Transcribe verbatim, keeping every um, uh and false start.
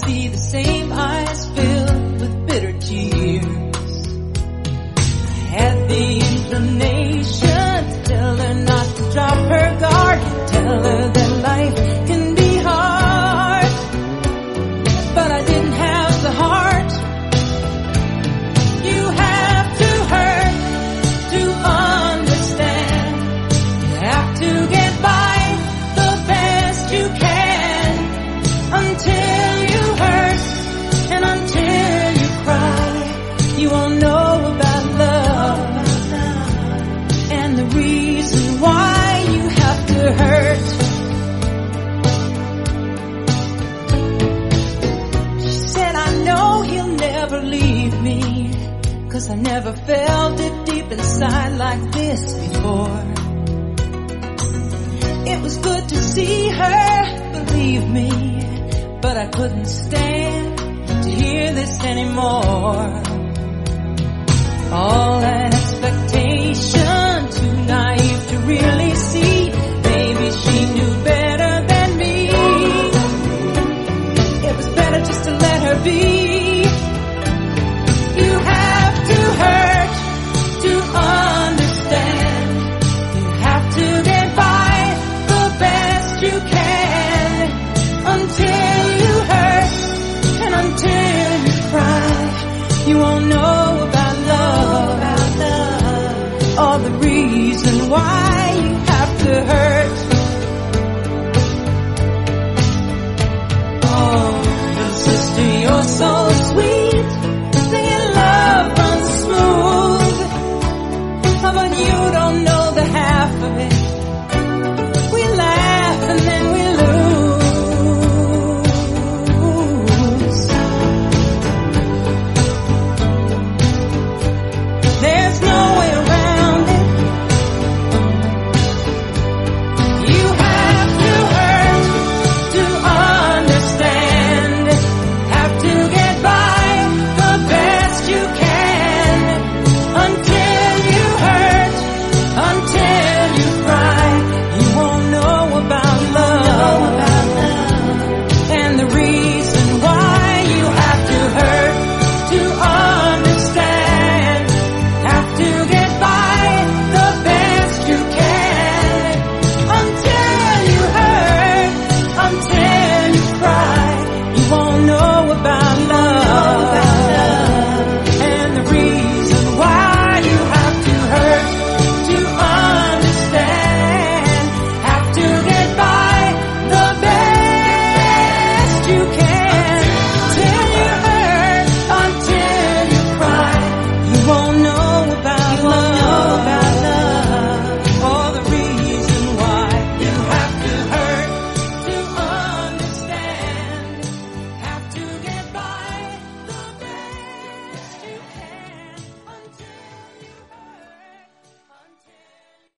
see the same eyes filled with bitter tears. I had the inclination to tell her not to drop her guard, tell her that life can be hard, but I didn't have the heart. You have to hurt to understand. You have to get by the best you can until you hurt and until you cry. You won't know about love and the reason why you have to hurt. She said, I know he'll never leave me, 'cause I never felt it deep inside like this before. It was good to see her, believe me, but I couldn't stand to hear this anymore. All expectation